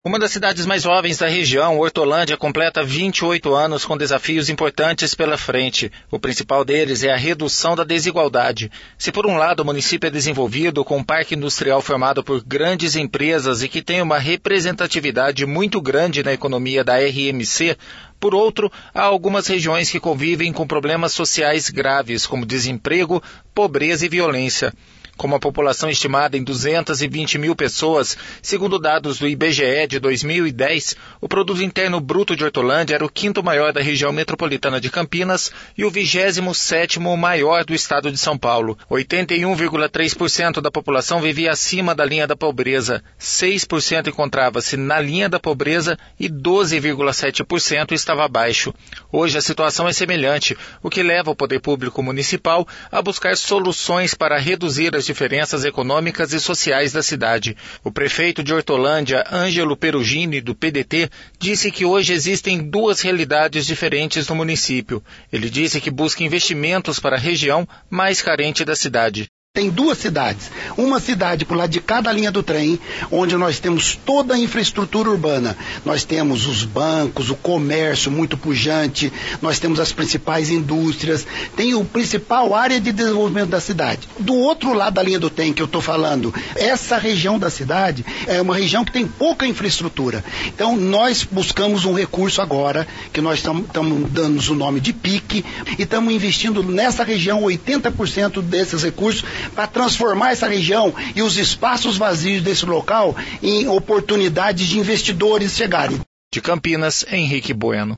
Uma das cidades mais jovens da região, Hortolândia, completa 28 anos com desafios importantes pela frente. O principal deles é a redução da desigualdade. Se por um lado o município é desenvolvido com um parque industrial formado por grandes empresas e que tem uma representatividade muito grande na economia da RMC, por outro, há algumas regiões que convivem com problemas sociais graves, como desemprego, pobreza e violência. Com uma população estimada em 220 mil pessoas, segundo dados do IBGE de 2010, o Produto Interno Bruto de Hortolândia era o 5º maior da região metropolitana de Campinas e o 27º maior do estado de São Paulo. 81,3% da população vivia acima da linha da pobreza, 6% encontrava-se na linha da pobreza e 12,7% estava abaixo. Hoje a situação é semelhante, o que leva o poder público municipal a buscar soluções para reduzir as diferenças econômicas e sociais da cidade. O prefeito de Hortolândia, Ângelo Perugini, do PDT, disse que hoje existem duas realidades diferentes no município. Ele disse que busca investimentos para a região mais carente da cidade. Tem duas cidades, uma cidade por lá de cada linha do trem, onde nós temos toda a infraestrutura urbana. Nós temos os bancos, o comércio muito pujante, nós temos as principais indústrias, tem o principal área de desenvolvimento da cidade. Do outro lado da linha do trem que eu estou falando, essa região da cidade é uma região que tem pouca infraestrutura. Então nós buscamos um recurso agora, que nós estamos dando o nome de PIC, e estamos investindo nessa região 80% desses recursos, para transformar essa região e os espaços vazios desse local em oportunidades de investidores chegarem. De Campinas, Henrique Bueno.